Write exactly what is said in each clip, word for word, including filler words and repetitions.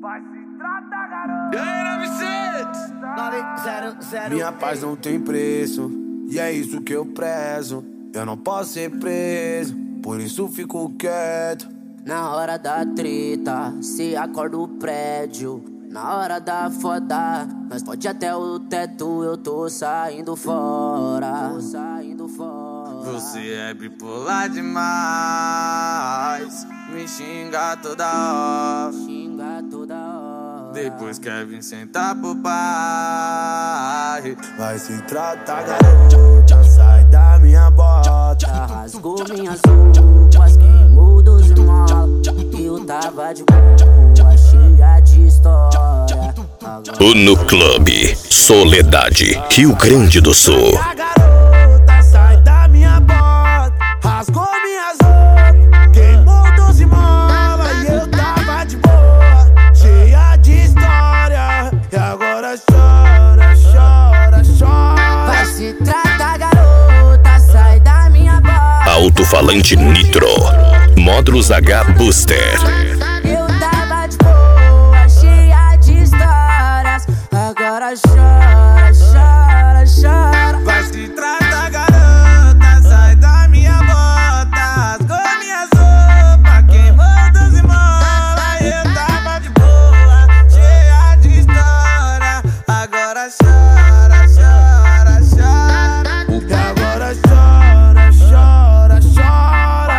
Vai se tratar, garoto. E aí, nove zero zero. Minha paz não tem preço, e é isso que eu prezo. Eu não posso ser preso, por isso fico quieto. Na hora da treta, se acorda o prédio. Na hora da foda, nós pode até o teto. Eu tô saindo fora, tô saindo fora. Você é bipolar demais, me xinga toda hora, xinga toda hora. Depois quer vir sentar pro pai. Vai se tratar, garota, sai da minha bota. Rasgou minhas roupas, queimou dos mal. Eu tava de boa, cheia de história. O No Clube, Soledade, Rio Grande do Sul. Garota, sai da minha bota. Rasgou minhas roupas, queimou doze mola. E eu tava de boa, cheia de história. E agora chora, chora, chora. Vai se tratar, garota, sai da minha bota. Alto-falante Nitro, Módulos H Booster. Eu tava de boa, cheia de histórias. Agora chora, chora, chora. Vai se tratar, garota, sai da minha bota. Rasgou minhas roupas, queimou doze mola. Eu tava de boa, cheia de história. Agora chora, chora, chora. E agora chora, chora, chora.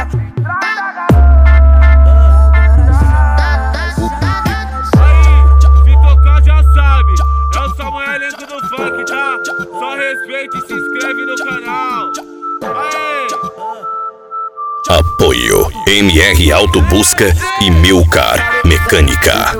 Se tocar já sabe, é o Samuel elenco do funk, tá? Só respeita e se inscreve no canal. Aê! Apoio M R Auto Busca e Milcar Mecânica.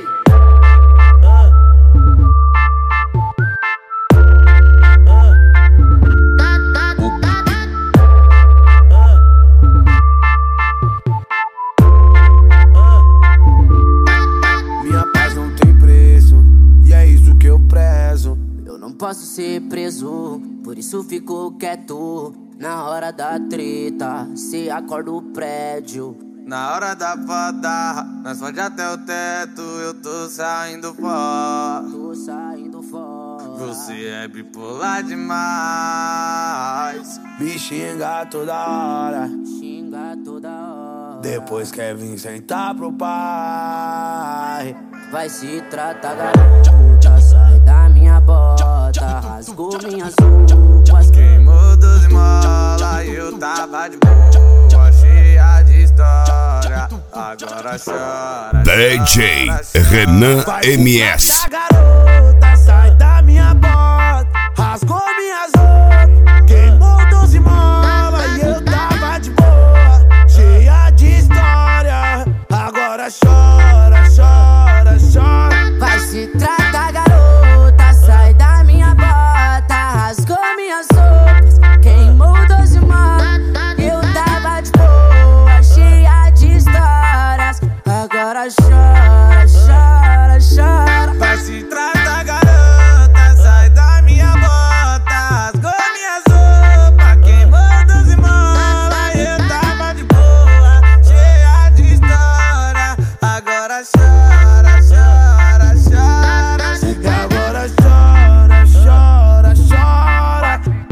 Minha paz não tem preço, e é isso que eu prezo. Eu não posso ser preso, por isso fico quieto. Na hora da treta, se acorda o prédio. Na hora da foda, nós pode até o teto. Eu tô saindo fora, Tô saindo fora. você é bipolar demais. Me xinga toda hora, Xinga toda hora. depois quer vir sentar pro pai. Vai se tratar, garota, sai da minha bota. Rasgou minhas roupas, Queimou doze mola e eu tava de boa, cheia de história. Agora chora, D J chora, chora. Renan M S. A garota, sai da minha bota. Rasgou minhas roupas, queimou doze mola. E eu tava de boa, cheia de história. Agora chora, chora, chora. vai se tratar, garota, sai da minha bota. Rasgou minhas roupas, queimou doze molas. Eu tava de boa, cheia de histórias. Agora chora, chora, chora. Vai se tratar, garota, sai da minha bota. Rasgou minhas roupas, queimou doze mola. Eu tava de boa, cheia de história. Agora chora, chora, chora. E agora chora, chora, chora.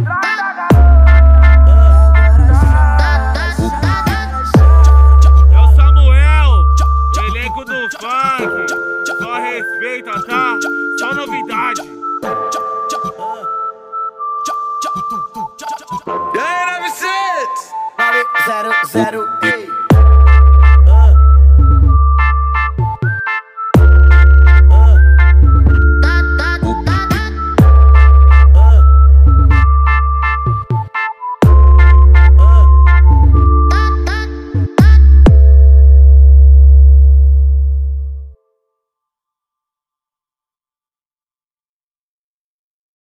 É o Samuel, elenco do funk. Só respeita, tá? Só novidade. E aí, nove zero zero. Zero, zero.